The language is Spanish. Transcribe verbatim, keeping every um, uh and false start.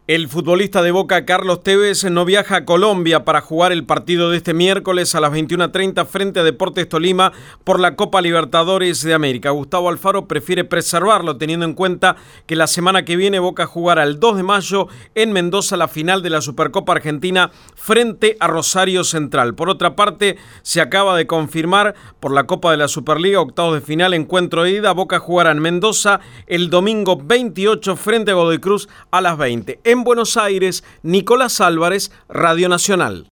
El futbolista de Boca, Carlos Tevez, no viaja a Colombia para jugar el partido de este miércoles a las veintiuna treinta frente a Deportes Tolima por la Copa Libertadores de América. Gustavo Alfaro prefiere preservarlo, teniendo en cuenta que la semana que viene Boca jugará el dos de mayo en Mendoza la final de la Supercopa Argentina frente a Rosario Central. Por otra parte, se acaba de confirmar por la Copa de la Superliga, octavos de final, encuentro de ida. Boca jugará en Mendoza el domingo veintiocho frente a Godoy Cruz a las veinte. En Buenos Aires, Nicolás Álvarez, Radio Nacional.